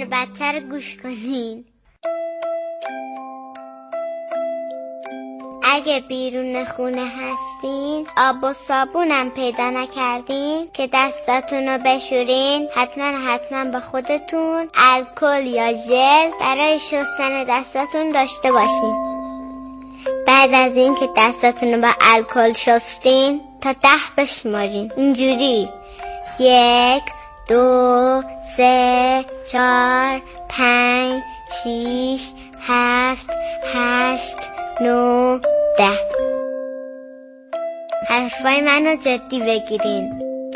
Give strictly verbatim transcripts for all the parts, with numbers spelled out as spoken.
بدتر گوش کنین. اگه بیرون خونه هستین آب و صابونم پیدا نکردین که دستاتون رو بشورین، حتما حتما با خودتون الکل یا ژل برای شستن دستاتون داشته باشین. بعد از این که دستاتون رو با الکل شستین تا ده بشمارین، اینجوری: یک، دو، سه، چهار، پنج، شیش، هفت، هشت، نو، ده. حرفای منو جدی بگیرین.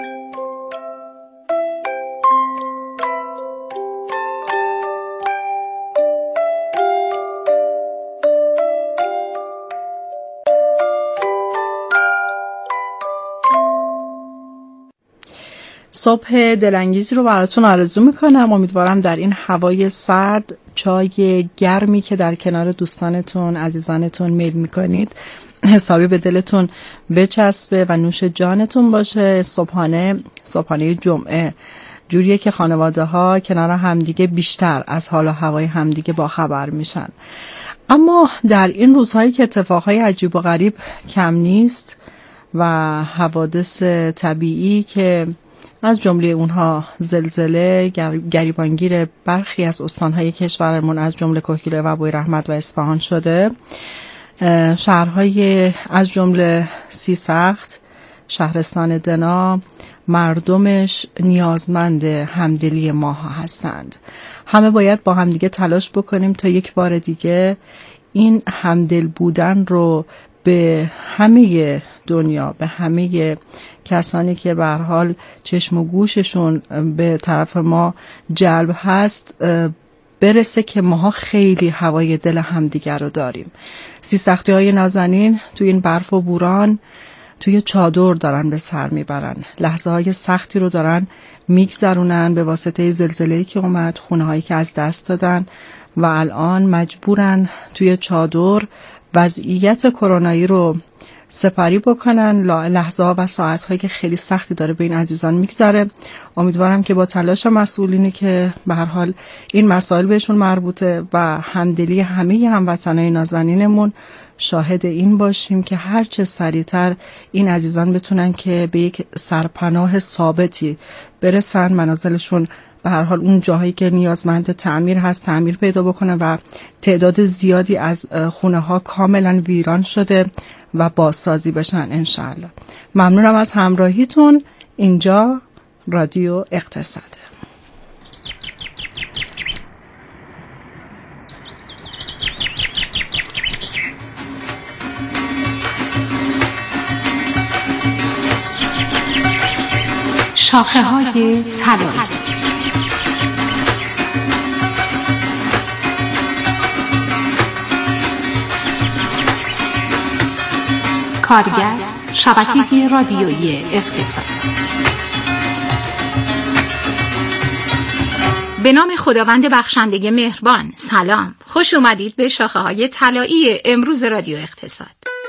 صبح دلانگیزی رو براتون آرزو میکنم. امیدوارم در این هوای سرد چای گرمی که در کنار دوستانتون عزیزانتون میل میکنید حسابی به دلتون بچسبه و نوش جانتون باشه. صبحانه صبحانه جمعه جوریه که خانواده ها کنار همدیگه بیشتر از حال و هوای همدیگه با خبر میشن. اما در این روزهایی که اتفاقهای عجیب و غریب کم نیست و حوادث طبیعی که از جمله اونها زلزله گریبانگیر برخی از استانهای کشورمون از جمله کهگیلویه و بویراحمد و اصفهان شده، شهرهای از جمله سیسخت، شهرستان دنا، مردمش نیازمند همدلی ماها هستند. همه باید با همدیگه تلاش بکنیم تا یک بار دیگه این همدل بودن رو به همه دنیا، به همه کسانی که به هر حال چشم و گوششون به طرف ما جلب هست برسه که ماها خیلی هوای دل همدیگر رو داریم. سیسختی های نازنین توی این برف و بوران توی چادر دارن به سر میبرن، لحظه های سختی رو دارن میگذرونن به واسطه زلزله‌ای که اومد، خونه هایی که از دست دادن و الان مجبورن توی چادر وضعیت کرونایی رو سپری بکنن. لحظه ها و ساعت هایی که خیلی سختی داره به این عزیزان میگذره. امیدوارم که با تلاش مسئولینی که به هر حال این مسائل بهشون مربوطه و همدلی همه هموطنای نازنینمون شاهد این باشیم که هر چه سریعتر این عزیزان بتونن که به یک سرپناه ثابتی برسن، منازلشون به هر حال اون جاهایی که نیازمند تعمیر هست تعمیر پیدا بکنه و تعداد زیادی از خونه ها کاملا ویران شده و بازسازی بشن انشاءالله. ممنونم از همراهیتون. اینجا رادیو اقتصاده. شاخه های طلایی. کارگست شبکه رادیویی اقتصاد. به نام خداوند بخشنده مهربان. سلام، خوش اومدید به شاخه های طلایی امروز رادیو اقتصاد.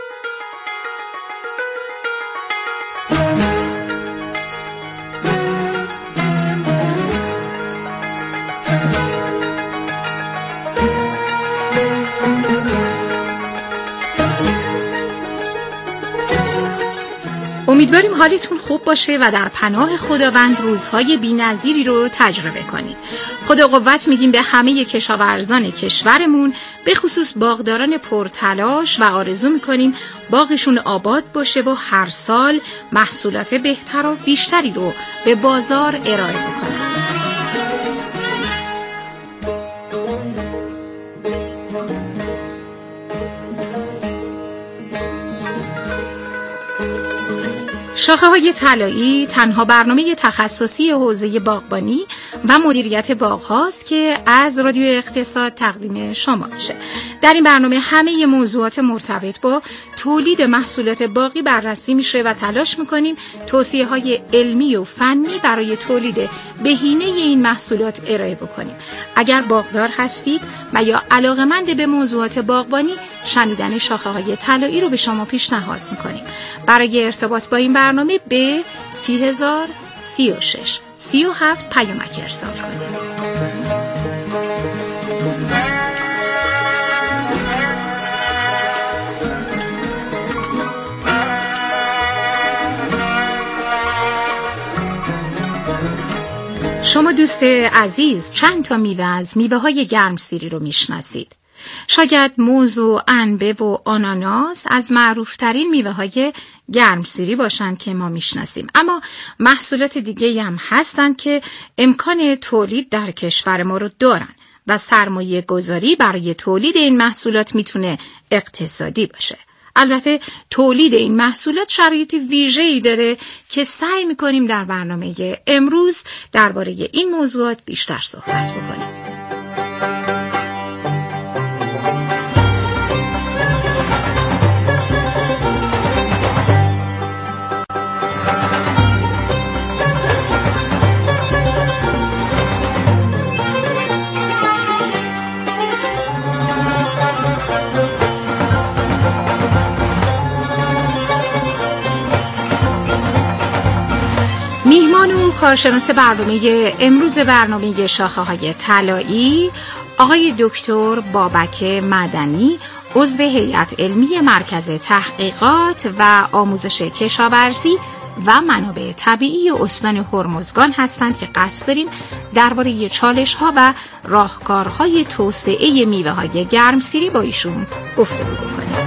امیدواریم حالتون خوب باشه و در پناه خداوند روزهای بی‌نظیری رو تجربه کنید. خدا قوت میگیم به همه کشاورزان کشورمون، به خصوص باغداران پرتلاش، و آرزو میکنیم باغشون آباد باشه و هر سال محصولات بهتر و بیشتری رو به بازار ارائه بکنن. شاخه های طلایی تنها برنامه تخصصی حوزه باغبانی و مدیریت باغ هاست که از رادیو اقتصاد تقدیم شما میشه. در این برنامه همه موضوعات مرتبط با تولید محصولات باغی بررسی میشه و تلاش میکنیم توصیه های علمی و فنی برای تولید بهینه این محصولات ارائه بکنیم. اگر باغدار هستید و یا علاقه‌مند به موضوعات باغبانی، شنیدن شاخه های طلایی رو به شما پیشنهاد میکنیم. برای ارتباط با این برنامه به سی هزار سی و شش سی و هفت پیامک ارسال کنید. شما دوست عزیز چند تا میوه از میوه های گرمسیری رو میشناسید. شاید موز و انبه و آناناس از معروفترین میوه های گرمسیری باشند که ما میشناسیم، اما محصولات دیگه هم هستن که امکان تولید در کشور ما رو دارن و سرمایه گذاری برای تولید این محصولات میتونه اقتصادی باشه. البته تولید این محصولات شرایط ویژه‌ای داره که سعی میکنیم در برنامه امروز درباره این موضوعات بیشتر صحبت بکنیم. میهمان و کارشناس برنامه امروز برنامه شاخه‌های طلایی آقای دکتر بابک مدنی، عضو هیئت علمی مرکز تحقیقات و آموزش کشاورزی و منابع طبیعی استان هرمزگان هستند که قصد داریم درباره چالش‌ها و راهکارهای توسعه میوه‌های گرمسیری با ایشون گفتگو بکنیم.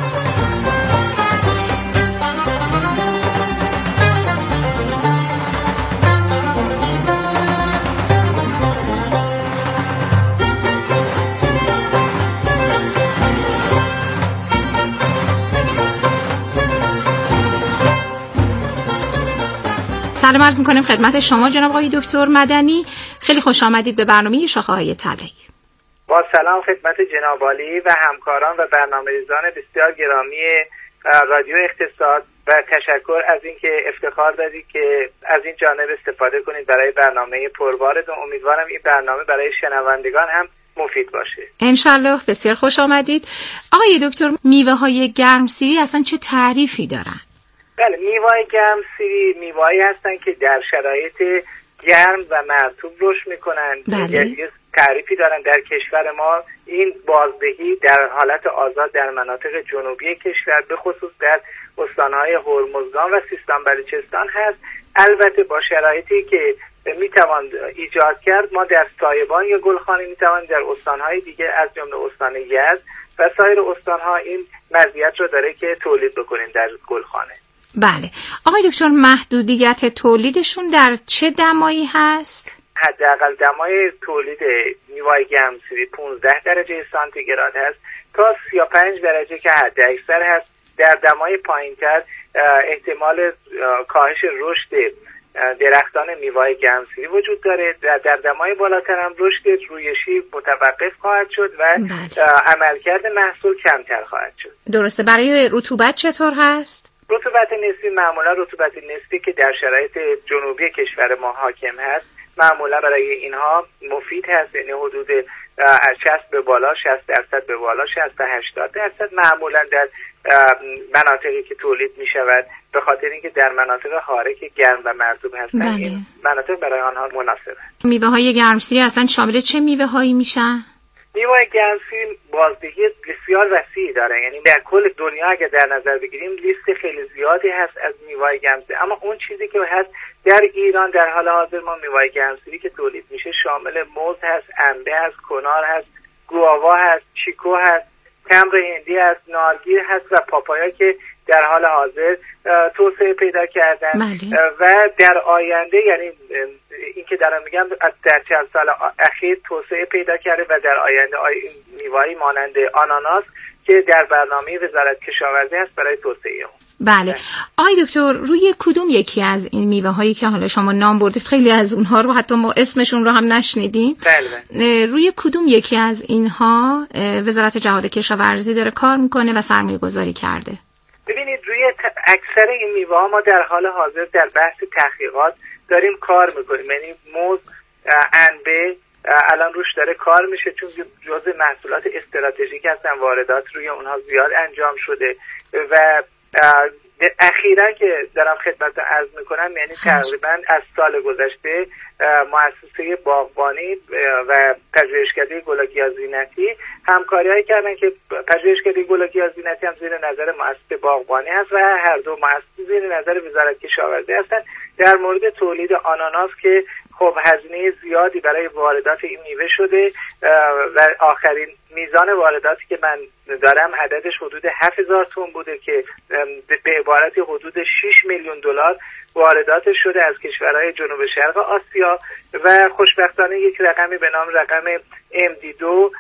سلام عرض می‌کنیم خدمت شما جناب آقای دکتر مدنی. خیلی خوش آمدید به برنامه شاخه‌های طلایی. با سلام خدمت جناب عالی و همکاران و برنامه‌ریزان بسیار گرامی رادیو اقتصاد و تشکر از اینکه افتخار دادید که از این جانب استفاده کنید برای برنامه پربارتون. امیدوارم این برنامه برای شنوندگان هم مفید باشه. انشالله. بسیار خوش آمدید. آقای دکتر، میوه‌های گرمسیری اصلا چه تعریفی دارن؟ بله، میوه‌های گرمسیری میوه‌هایی هستن که در شرایط گرم و مرطوب رشد میکنن. بله. تعریفی دارن در کشور ما. این بازدهی در حالت آزاد در مناطق جنوبی کشور به خصوص در استانهای هرمزگان و سیستان بلوچستان هست. البته با شرایطی که میتوان ایجاد کرد، ما در سایبان یا گلخانه میتوان در استانهای دیگه از جمله استان یزد و سایر استانها این مزیت رو داره که تولید بکنیم در گلخانه. بله. آقای دکتر، محدودیت تولیدشون در چه دمایی هست؟ حداقل دمای تولید میوه‌های گرمسیری پانزده درجه سانتیگراد هست تا سی و پنج درجه که حد اکثر هست. در دمای پایین‌تر احتمال کاهش رشد درختان میوه‌های گرمسیری وجود داره. در, در دمای بالاتر هم رشد رویشی متوقف خواهد شد و بله. عملکرد محصول کمتر خواهد شد. درسته. برای رطوبت چطور هست؟ رطوبت نسبی معمولا رطوبت نسبی که در شرایط جنوبی کشور ما حاکم هست معمولا برای اینها مفید هست، یعنی حدود شصت به بالا، شصت درصد به بالا، شصت تا هشتاد درصد معمولا در مناطقی که تولید می شود، به خاطر اینکه در مناطق حاره که گرم و مرطوب هستن. بله. این مناطق برای آنها مناسب است. میوه های گرمسیری اصلا شامل چه میوه هایی میشن؟ میوه گرمسیری بازدهی بسیار وسیعی داره، یعنی در کل دنیا اگر در نظر بگیریم لیست خیلی زیادی هست از میوه گرمسیری، اما اون چیزی که هست در ایران در حال حاضر ما میوه گرمسیری که تولید میشه شامل موز هست، انبه هست، کنار هست، گواوا هست، چیکو هست، تمر هندی هست، نارگیل هست و پاپایا که در حال حاضر توسعه پیدا کردن. بله. و در آینده، یعنی این که دارم میگم در چند سال اخیر توسعه پیدا کرده و در آینده میوه‌ای مانند آناناس که در برنامه وزارت کشاورزی هست برای توسعه اون. بله. آقای دکتر، روی کدوم یکی از این میوه هایی که حالا شما نام بردید، خیلی از اونها رو حتی ما اسمشون رو هم نشنیدیم، بله. روی کدوم یکی از اینها وزارت جهاد کشاورزی داره کار میکنه و سرمایه گذاری کرده؟ ببینید، روی اکثر این میوه ها ما در حال حاضر در بحث تحقیقات داریم کار میکنیم، یعنی موز، انبه الان روش داره کار میشه چون جزء محصولات استراتژیک هستن، واردات روی اونها زیاد انجام شده و اخیراً که دارم خدمت عرض میکنم، یعنی تقریبا از سال گذشته مؤسسه باغبانی و پژوهشکده گل‌وگیا زینتی همکاری‌هایی کردن که پژوهشکده گل‌وگیا زینتی هم زیر نظر مؤسسه باغبانی هست و هر دو مؤسسه زیر نظر وزارت کشاورزی هستن در مورد تولید آناناس که خب هزینه زیادی برای واردات این میوه شده و آخرین میزان وارداتی که من دارم عددش حدود هفت هزار تن بوده که به عبارت حدود شش میلیون دلار واردات شده از کشورهای جنوب شرق آسیا و خوشبختانه یک رقمی به نام رقم ام دی دو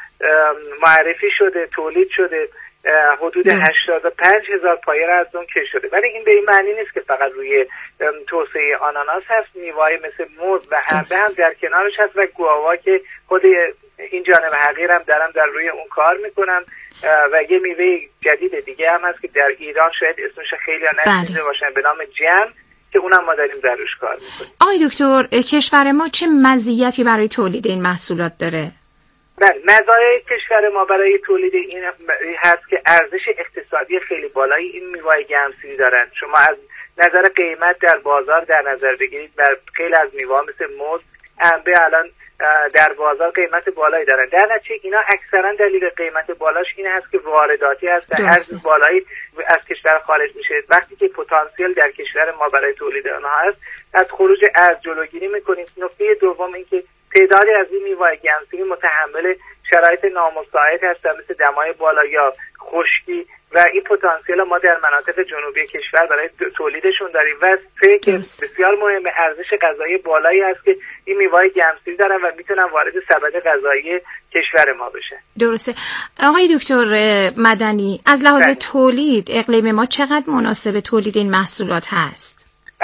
معرفی شده، تولید شده، حدود هشتاد و پنج هزار پایه را از اون کش شده. ولی این به این معنی نیست که فقط روی توسعه آناناس هست، میوه‌های مثل موز و انبه هم در کنارش هست و گواوا که خود این جانب حقیر هم دارم در روی اون کار میکنم و یه میوه جدید دیگه هم هست که در ایران شاید اسمش خیلی ها نشنیده باشن به نام جم که اونم ما داریم در روش کار میکنیم. آقای دکتر، کشور ما چه مزیتی برای تولید این محصولات داره؟ بله، مزایای کشور ما برای تولید این هست که ارزش اقتصادی خیلی بالایی این میوه گرمسیری دارن. شما از نظر قیمت در بازار در نظر بگیرید و خیلی از میوه مثل موز، انبه الان در بازار قیمت بالایی دارن. در نتیجه اینا اکثرا دلیل قیمت بالاش این هست که وارداتی هست و ارز بالایی از کشور خارج میشه. وقتی که پتانسیل در کشور ما برای تولید آنها هست، از خروج ارز جلوگیری میکنیم. نکته دوم این که تعدادی از این میوه گرمسیری متحمل شرایط نامساعد هستن مثل دمای بالا یا خشکی و این پتانسیل ما در مناطق جنوبی کشور برای تولیدشون داریم و سه که بسیار مهمه ارزش غذایی بالایی هست که این میوه گرمسیری دارن و میتونن وارد سبد غذایی کشور ما بشن. درسته. آقای دکتر مدنی، از لحاظ ده. تولید اقلیم ما چقدر مناسب تولید این محصولات هست؟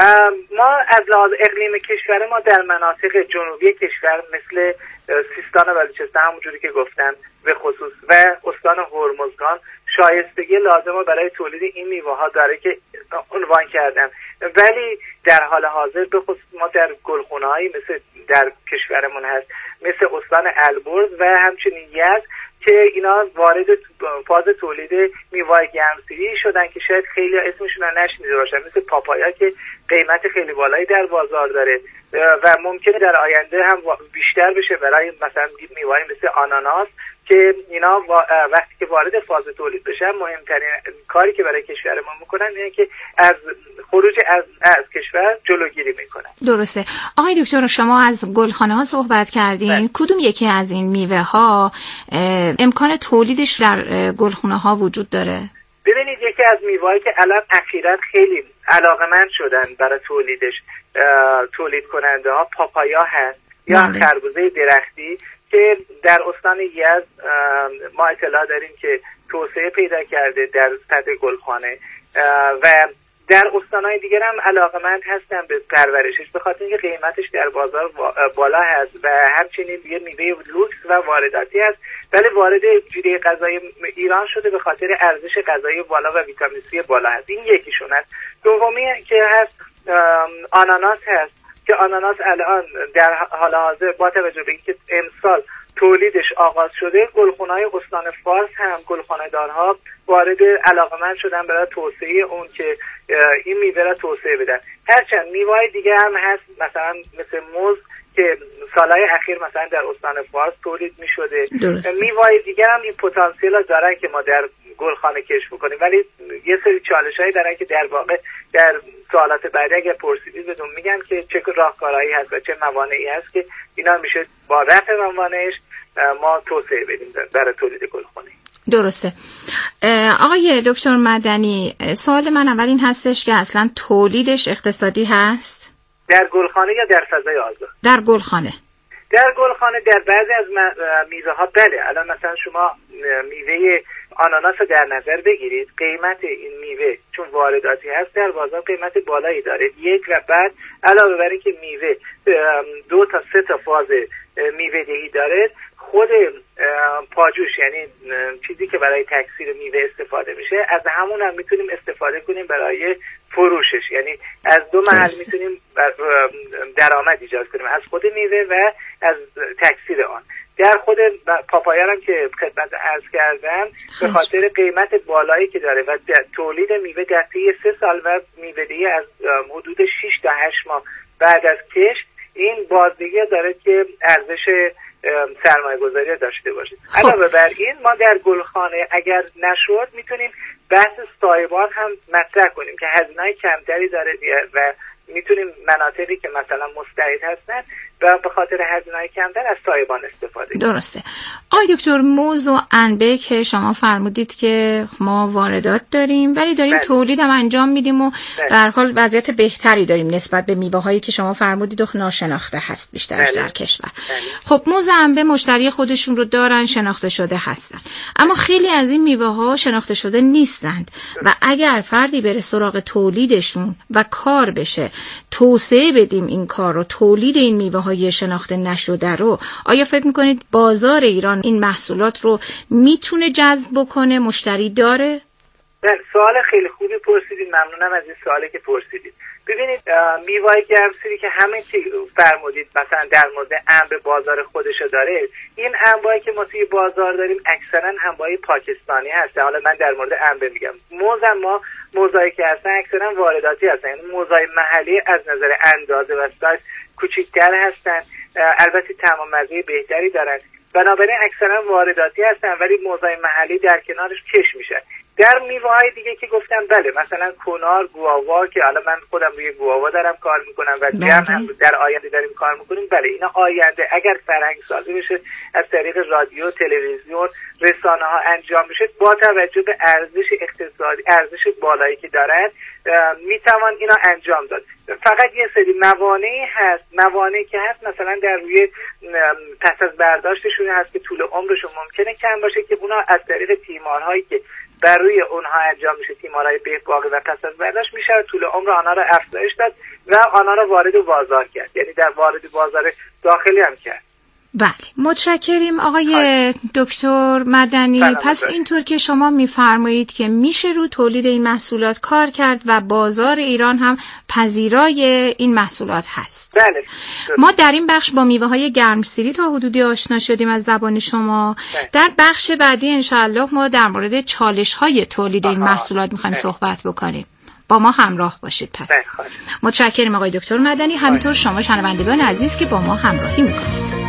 ما از لحاظ اقلیم کشور ما در مناطق جنوبی کشور مثل سیستان و بلوچستان همونجوری که گفتم به خصوص و استان هرمزگان شایستگی لازم برای تولید این میوه ها داره که عنوان کردم. ولی در حال حاضر به خصوص ما در گلخونه هایی مثل در کشورمون هست مثل استان البرز و همچنین یزد که اینا وارد فاز تولید میوه گرمسیری شدن که شاید خیلی اسمشون رو نشنیده باشن، مثل پاپایا که قیمت خیلی بالایی در بازار داره و ممکنه در آینده هم بیشتر بشه برای مثلا میوه مثل آناناس که اینا وقتی که وارد فاز تولید بشن مهمترین کاری که برای کشور ما میکنن اینه که از خروج از, از کشور جلوگیری میکنن. درسته. آقای دکتر، شما از گلخانه ها صحبت کردین. بله. کدوم یکی از این میوه ها امکان تولیدش در گلخانه ها وجود داره؟ ببینید، یکی از میوه‌هایی که الان اخیراً خیلی علاقمند شدن برای تولیدش تولید کننده ها پاپایا هست یا خربوزه درختی که در استان یزد ما اطلاع داریم که توسعه پیدا کرده در سطح گلخانه و در استانهای دیگر هم علاقمند هستن به پرورشش به خاطر اینکه قیمتش در بازار بالا هست و همچنین یه میوه لوکس و وارداتی هست، ولی وارد جیره غذایی ایران شده به خاطر ارزش غذایی بالا و ویتامین سی بالا هست. این یکیشون هست. دومی که هست آناناس هست که آناناس الان در حال حاضر با توجه به اینکه امسال تولیدش آغاز شده، گلخانه‌های استان فارس هم گلخانه‌دارها وارد علاقمند شدن برای توسعه اون که این میوه را توسعه بدن. هرچند میوه‌های دیگه هم هست مثلا مثل موز که سالهای اخیر مثلا در استان فارس تولید می‌شده. میوه‌های دیگه هم این پتانسیل دارن که ما در گلخانه کشف بکنیم، ولی یه سری چالش‌هایی دارن که در واقع در سوالات بعدی اگر پرسیدید بهتون میگن که چه راهکارهایی هست و چه موانعی هست که اینا میشه با رفع موانعش ما توسعه بدیم برای تولید گلخانه. درسته. آقای دکتر مدنی، سوال من اول این هستش که اصلا تولیدش اقتصادی هست؟ در گلخانه یا در فضای آزاد؟ در گلخانه. در گلخانه در بعضی از میوه ها بله. الان مثلا شما میوه آناناس رو در نظر بگیرید، قیمت این میوه چون وارداتی هست در بازار قیمت بالایی داره یک و بعد علاوه بر اینکه میوه دو تا سه تا فاز میوه دهی داره، خود پاجوش یعنی چیزی که برای تکثیر میوه استفاده میشه از همون هم میتونیم استفاده کنیم برای فروشش، یعنی از دو محل میتونیم درآمد ایجاد کنیم، از خود میوه و از تکثیر آن. در خود پاپایا هم که خدمت عرض کردم به خاطر قیمت بالایی که داره و تولید میوه در طی سه سال و میوه‌دهی از حدود شش تا هشت ماه بعد از کشت این بازدهی داره که ارزش سرمایه گذاری داشته باشید. علاوه بر این ما در گلخانه اگر نشود میتونیم بحث سایبان هم مطرح کنیم که هزینه‌های کمتری داره و میتونیم مناطقی که مثلا مستعد هستن و به خاطر هزینه‌های کمتر از سایبان استفاده کنیم. درسته. آقای دکتر، موز و انبه که شما فرمودید که ما واردات داریم ولی داریم بله. تولید هم انجام میدیم و بله. در حال وضعیت بهتری داریم نسبت به میوه‌هایی که شما فرمودید و ناشناخته هست بیشترش بله. در کشور. بله. خب موز و انبه مشتری خودشون رو دارن، شناخته شده هستن، اما خیلی از این میوه‌ها شناخته شده نیستند و اگر فردی بره سراغ تولیدشون و کار بشه، توسعه بدیم این کار رو، تولید این میوه‌های شناخته نشده رو، آیا فکر میکنید بازار ایران این محصولات رو میتونه جذب بکنه؟ مشتری داره؟ بله، سوال خیلی خوبی پرسیدید. ممنونم از این سوالی که پرسیدید. ببینید میوه‌های گرمسیری که همه چی فرمودید مثلا در مورد انبه بازار خودشو داره، این انبایی که ما توی بازار داریم اکثرا انبای پاکستانی هست. حالا من در مورد انبه میگم. موز ما موزایی که هستن اکثرا وارداتی هستن، یعنی موزای محلی از نظر اندازه و سایز کوچیک‌تر هستن، البته طعم و مزه بهتری دارن، بنابراین اکثرا وارداتی هستن ولی موزای محلی در کنارش کش میشه. در میوه‌های دیگه که گفتم بله، مثلا کنار، گواوا که حالا من خودم روی گواوا دارم کار میکنم و جمع هم در آینده داریم کار میکنیم، بله اینا آینده اگر فرهنگ سازی بشه از طریق رادیو، تلویزیون، رسانه ها انجام بشه با توجه به ارزش اقتصادی، ارزش بالایی که دارن، میتوان اینا انجام داد. فقط یه سری موانعی هست، موانعی که هست مثلا در روی پس از برداشتشون هست که طول عمرشون ممکنه کم باشه که اونا از طریق تیمارهایی که بر روی اونها انجام میشه، تیمارهای بهباقی و پس از برداشت، میشه طول عمر آنها را افزایش داد و آنها را وارد بازار کرد، یعنی در وارد بازار داخلی هم کرد. بله، متشکریم آقای دکتر مدنی. پس اینطور که شما میفرمایید که میشه رو تولید این محصولات کار کرد و بازار ایران هم پذیرای این محصولات هست. بله. ما در این بخش با میوه های گرمسیری تا حدودی آشنا شدیم از زبان شما. بله. در بخش بعدی انشاءالله ما در مورد چالش های تولید این محصولات میخوایم صحبت بکنیم. با ما همراه باشید. پس بله. متشکریم آقای دکتر مدنی، همینطور شما شنوندگان عزیز که با ما همراهی میکنید.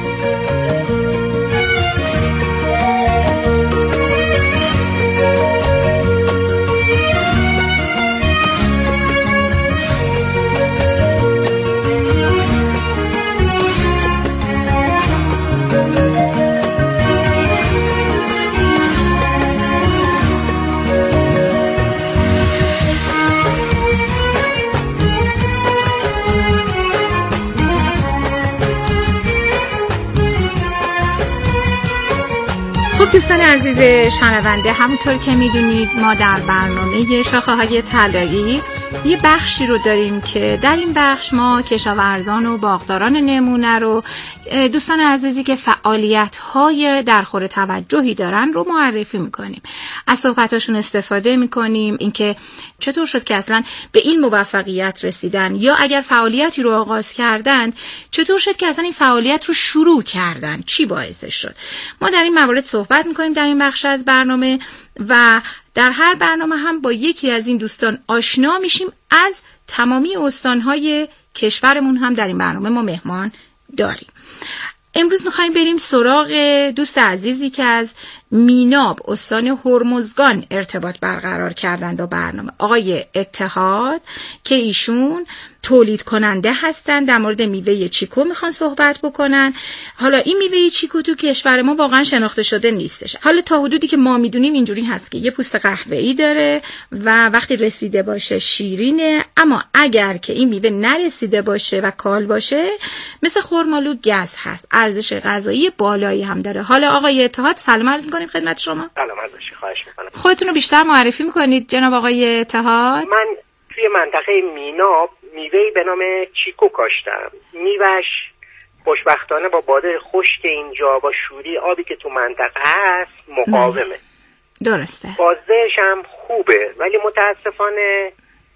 دوستان عزیز شنونده، همونطور که میدونید ما در برنامه شاخه‌های طلایی یه بخشی رو داریم که در این بخش ما کشاورزان و باغداران نمونه رو، دوستان عزیزی که فعالیت‌های درخور توجهی دارن رو معرفی میکنیم، از صحبتاشون استفاده میکنیم، اینکه چطور شد که اصلا به این موفقیت رسیدن، یا اگر فعالیتی رو آغاز کردن چطور شد که اصلا این فعالیت رو شروع کردن، چی باعثش شد. ما در این موارد صحبت میکنیم در این بخش از برنامه و در هر برنامه هم با یکی از این دوستان آشنا میشیم. از تمامی استانهای کشورمون هم در این برنامه ما مهمان داریم. امروز میخوایم بریم سراغ دوست عزیزی که از میناب استان هرمزگان ارتباط برقرار کردن با برنامه، آقای اتحاد، که ایشون تولید کننده هستن. در مورد میوه چیکو میخوان صحبت بکنن. حالا این میوه چیکو تو کشور ما واقعا شناخته شده نیستش. حالا تا حدودی که ما میدونیم اینجوری هست که یه پوست قهوه‌ای داره و وقتی رسیده باشه شیرینه، اما اگر که این میوه نرسیده باشه و کال باشه مثل خرمالو گز هست، ارزش غذایی بالایی هم داره. حالا آقای اتحاد سلام عرض می‌کنیم خدمت شما. سلام عرض می‌کنم. خواهش می‌کنم. خودتون رو بیشتر معرفی می‌کنید جناب آقای اتحاد؟ من توی منطقه میناب میوه‌ای به نام چیکو کاشتم. میوهش خوشبختانه با باد خشک اینجا با شوری آبی که تو منطقه هست مقاومه. درسته. بازدهش هم خوبه ولی متاسفانه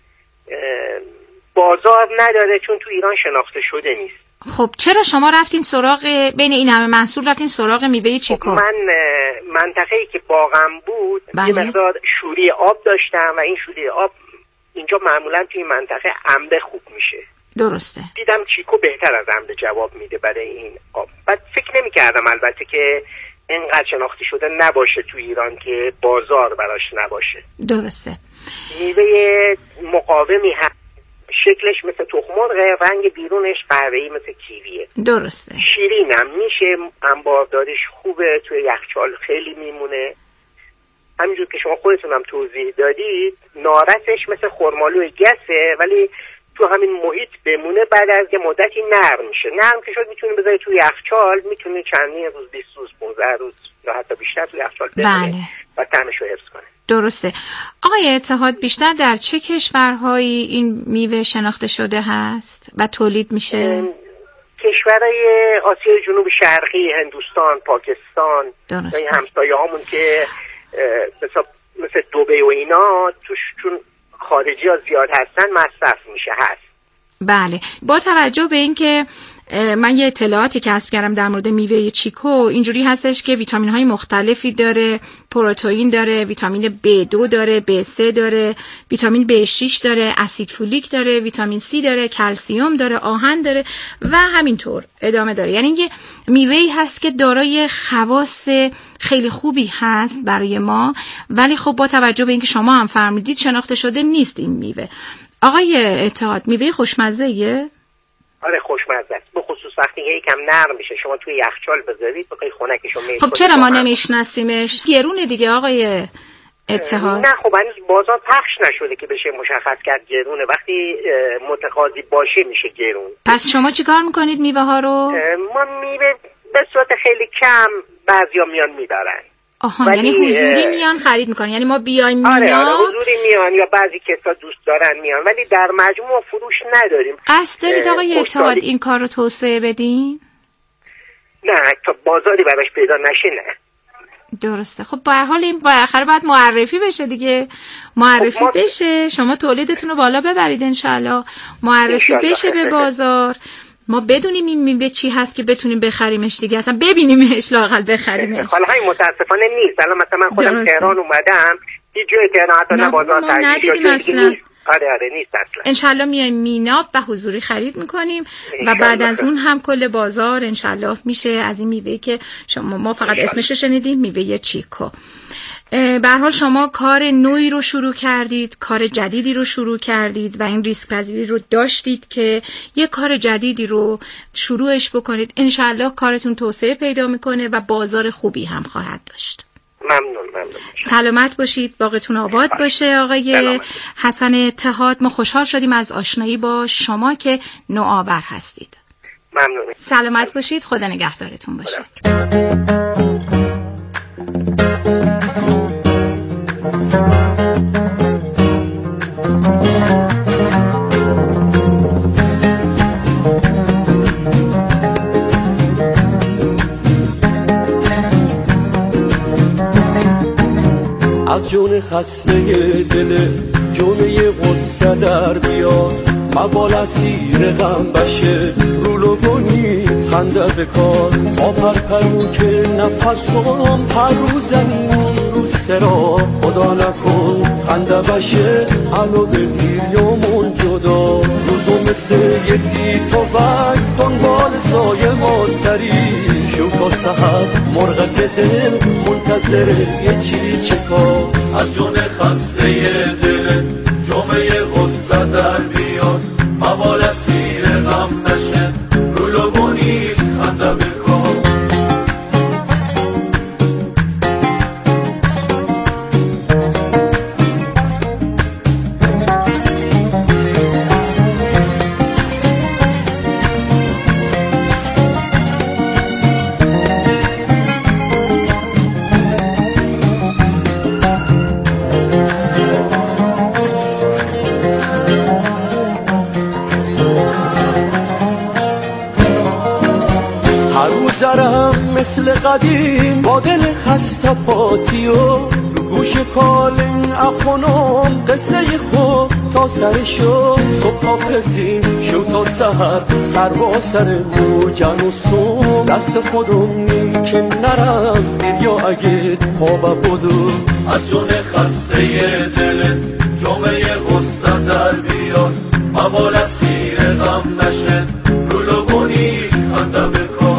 بازار نداره چون تو ایران شناخته شده نیست. خب چرا شما رفتین سراغ بین این همه محصول رفتین سراغ میوه چیکو؟ خب من منطقه‌ای که باغم بود بله. یه مقدار شوری آب داشتم و این شوری آب اینجا معمولا توی منطقه انبه خوب میشه. درسته. دیدم چیکو بهتر از انبه جواب میده برای این آب. بعد فکر نمی کردم البته که اینقدر شناخته شده نباشه توی ایران که بازار براش نباشه. درسته. میوه مقاومی هست، شکلش مثل تخم مرغ، رنگ بیرونش قهوه‌ای مثل کیویه. درسته. شیرینم میشه، انبارداریش خوبه، توی یخچال خیلی میمونه. همینجور که شما خودتون هم توضیح دادید، نارسش مثل خرمالوی گسه ولی تو همین محیط بمونه، بعد از یه مدتی نرم میشه. نرم که شد میتونی بذاری توی یخچال، میتونی چندین روز، بیست روز، پانزده روز یا حتی بیشتر توی یخچال بمونه. بله. و طعمش رو حفظ کنه. درسته. آقای اتحاد، بیشتر در چه کشورهایی این میوه شناخته شده هست و تولید میشه؟ کشورهای آسیای جنوب شرقی، هندوستان، پاکستان، درسته. همسایه هامون که مثلا مثل دبی و اینا توش چون خارجی ها زیاد هستن مصرف میشه هست. بله. با توجه به اینکه من یه اطلاعاتی کسب کردم در مورد میوه چیکو، اینجوری هستش که ویتامین های مختلفی داره، پروتئین داره، ویتامین بی دو داره، بی سه داره، ویتامین بی شش داره، اسید فولیک داره، ویتامین سی داره، کلسیم داره، آهن داره و همینطور ادامه داره. یعنی یه میوه‌ای هست که دارای خواص خیلی خوبی هست برای ما، ولی خب با توجه به اینکه شما هم فرمودید شناخته شده نیست این میوه. آقای اتحاد، میوه خوشمزه‌ایه؟ آره خوشمزه است، به خصوص وقتی یکم نرم میشه، شما توی یخچال بذارید بخوای خنکشو میل. خب چرا ما نمیشناسیمش؟ گرونه دیگه آقای اتحاد. نه خب هنوز بازار پخش نشده که بشه مشخص کرد گرونه. وقتی متقاضی باشه میشه گرون. پس شما چیکار میکنید میوه ها رو؟ ما میوه به صورت خیلی کم بعضیا میان میبرن. آها، یعنی حضوری میان خرید میکنن. یعنی ما بیایم میان. آره آره حضوری میان یا بعضی کسا دوست دارن میان، ولی در مجموع فروش نداریم. قصد دارید آقای اتحاد این کار رو توسعه بدین؟ نه تا بازاری براش پیدا نشه نه. درسته. خب به هر حال این بالاخره باید معرفی بشه دیگه. معرفی خب ما... بشه، شما تولیدتون رو بالا ببرید انشالله. معرفی انشالله. بشه به بازار، ما بدونیم این میوه چی هست که بتونیم بخریمش دیگه، اصلا ببینیمش لااقل بخریمش. حالا همین متاسفانه نیست. الان مثلا من خودم تهران اومدم، هیچ جای تهران حتی نه بازار ترجیح اصلا. آره آره نیست اصلا. انشالله میایم میناب و حضوری خرید میکنیم و بعد از اون هم کل بازار انشالله میشه از این میوه که شما ما فقط انشالله. اسمش رو شنیدیم، میوه چیکو. به هر حال شما کار نوعی رو شروع کردید، کار جدیدی رو شروع کردید و این ریسک پذیری رو داشتید که یه کار جدیدی رو شروعش بکنید. انشالله کارتون توسعه پیدا میکنه و بازار خوبی هم خواهد داشت. ممنون ممنون. سلامت باشید، باغتون آباد باشه آقای سلامت. حسن اتحاد، ما خوشحال شدیم از آشنایی با شما که نوآور هستید. ممنون. سلامت باشید، خدا نگهدارتون باشه. از جون خسته دل جونه غصه در بیار، مبال اسیر غم بشه رولو گونی خنده بکار. ما پرپرو که نفسم هر روز زمین رو سرا، خدا نکن خنده بشه حلو بگیر یامون جدا. روزو مثل یکی تو وقت دنبال سایه ما سری شو تا سحر مرغت دل منتظر یه چی چکا. از جون خسته دل جمعه غصه در بیاد، مبال اسیر غم نشه رولو گونی خنده بکار. مثل قدیم با دل خسته پاتیو رو گوش کالین اخونم قصه خوب تا سرشو صبح پزین شو تا سهر سر با سر موجن و سوم دست خودم نیم که نرم دیر یا اگه پا بودو. از جون خسته دل جمعه غصه در بیاد، مبال اسیر غم نشه رولو گونی خنده بکار.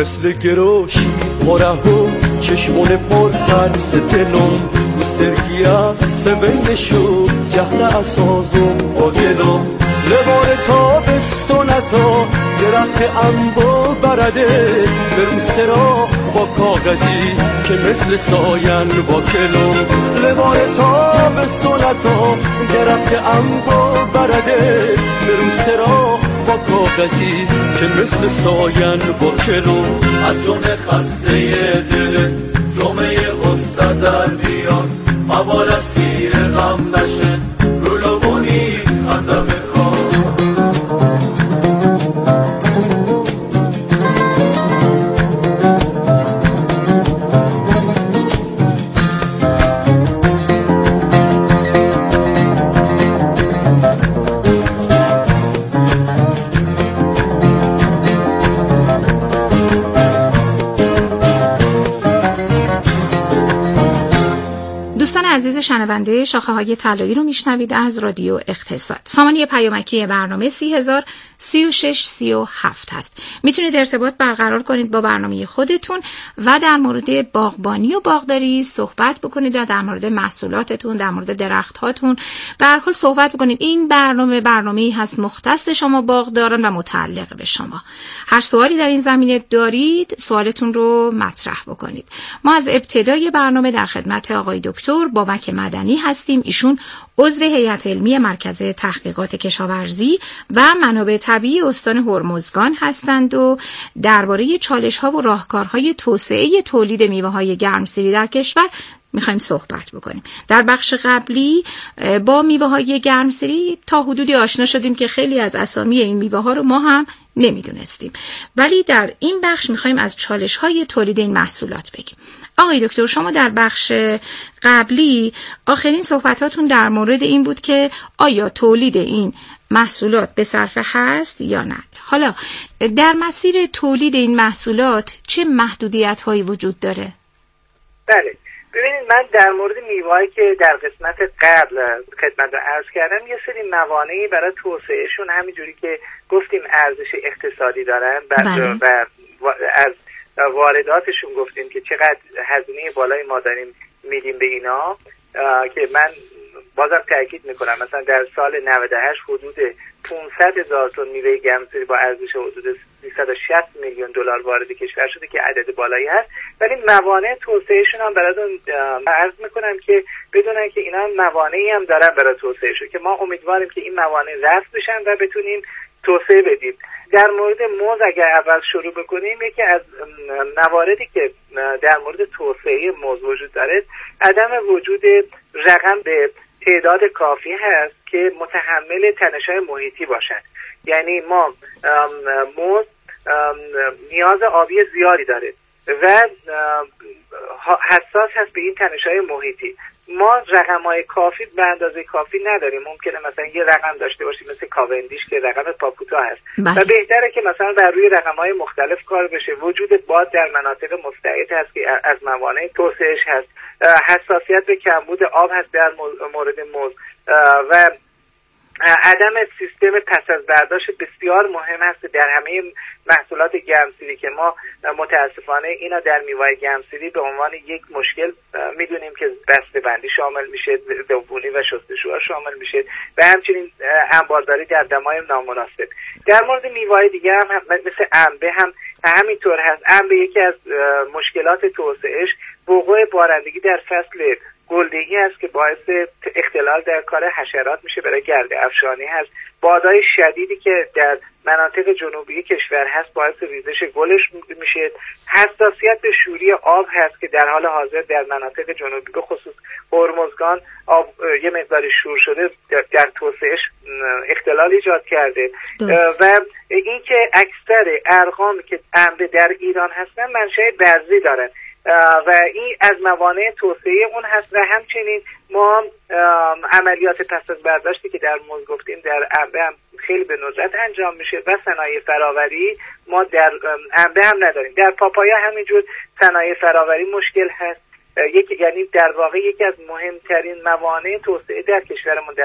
مثل گروشی پرهو چشمون پر خرس دلم رو سرگی از سمنشو جهل اسازم با دلم لبار تابستونتا درخت انبو برده برم سرا با کاغذی که مثل ساین با کلم لبار تابستونتا درخت انبو برده برم سرا با کاغذی که مثل ساین با کلم از جون خسته دل جمعه غصه در بیاد مبال سیر غم نشه رو لبونی خنده بکن عزیز شنونده، شاخه های طلایی رو میشنوید از رادیو اقتصاد. سامانه پیامکی برنامه سی هزار سی و شش سی و هفت هست. میتونید ارتباط برقرار کنید با برنامه خودتون و در مورد باغبانی و باغداری صحبت بکنید یا در مورد محصولاتتون، در مورد درخت‌هاتون، به هر حال صحبت بکنید. این برنامه برنامه‌ای هست مختص شما باغداران و متعلق به شما. هر سوالی در این زمینه دارید، سوالتون رو مطرح بکنید. ما از ابتدای برنامه در خدمت آقای دکتر بابک مدنی هستیم. ایشون عضو هیئت علمی مرکز تحقیقات کشاورزی و منابع طبیعی استان هرمزگان هستند و درباره چالش‌ها و راهکارهای توسعه تولید میوه‌های گرمسیری در کشور میخوایم صحبت بکنیم. در بخش قبلی با میوه‌های گرمسیری تا حدودی آشنا شدیم که خیلی از اسامی این میوه‌ها رو ما هم نمیدونستیم، ولی در این بخش میخوایم از چالش‌های تولید این محصولات بگیم. آقای دکتر، شما در بخش قبلی آخرین صحبتاتون در مورد این بود که آیا تولید این محصولات به صرفه هست یا نه. حالا در مسیر تولید این محصولات چه محدودیت‌هایی وجود داره؟ بله، ببینید من در مورد میوه‌ای که در قسمت قبل خدمت رو عرض کردم یه سری موانعی برای توسعهشون همینجوری که گفتیم ارزش اقتصادی دارن و بله. از وارداتشون گفتیم که چقدر هزینه بالای ما داریم میدیم به اینا، که من بازم تاکید میکنم مثلا در سال نود و هشت حدود پانصد هزار تن میوه گرمسیری با ارزش حدود سیصد و شصت میلیون دلار وارد کشور شده که عدد بالایی هست، ولی موانع توسعهشون هم براتون عرض میکنم که بدونن که اینا موانعی هم دارن برای توسعهشون که ما امیدواریم که این موانع رفع بشن و بتونیم توسعه بدیم. در مورد موز اگر اول شروع بکنیم، یکی از مواردی که در مورد توسعه موز وجود داره عدم وجود رقم به تعداد کافی هست که متحمل تنش‌های محیطی باشند. یعنی ما موز نیاز آبی زیادی داره و حساس هست به این تنش‌های محیطی. ما رقم‌های کافی به اندازه کافی نداریم. ممکنه مثلا یه رقم داشته باشیم مثل کاوندیش که رقم پاپوتا هست بله. و بهتره که مثلا بر روی رقم‌های مختلف کار بشه. وجود باد در مناطق مستعد هست که از موانع توسعهش هست. حساسیت به کمبود آب هست در مورد موز و عدم سیستم پس از برداشت بسیار مهم هست در همه محصولات گرمسیری که ما متاسفانه اینا در میوه گرمسیری به عنوان یک مشکل میدونیم که بسته‌بندی شامل میشه، دوبونی و شستشوها شامل میشه و همچنین انبارداری در دمای نامناسب. در مورد میوه دیگه هم مثل انبه هم همینطور هست. انبه یکی از مشکلات توسعهش وقوع بارندگی در فصل گلدهی هست که باعث اختلال در کار حشرات میشه، برای گرده افشانی هست. بادهای شدیدی که در مناطق جنوبی کشور هست باعث ریزش گلش میشه. حساسیت به شوری آب هست که در حال حاضر در مناطق جنوبی به خصوص هرمزگان آب یه مقداری شور شده در توسعهش اختلال ایجاد کرده درست. و اینکه اکثر ارقامی که انبه در ایران هستن منشأ بعضی دارن و این از موانع توسعه اون هست و همچنین ما عملیات پس از برداشتی که در موز گفتیم در انبه هم خیلی به ندرت انجام میشه و صنایع فراوری ما در انبه هم نداریم. در پاپایا همینجور صنایع فراوری مشکل هست. یکی یعنی در واقع یکی از مهمترین موانع توسعه در کشورمون در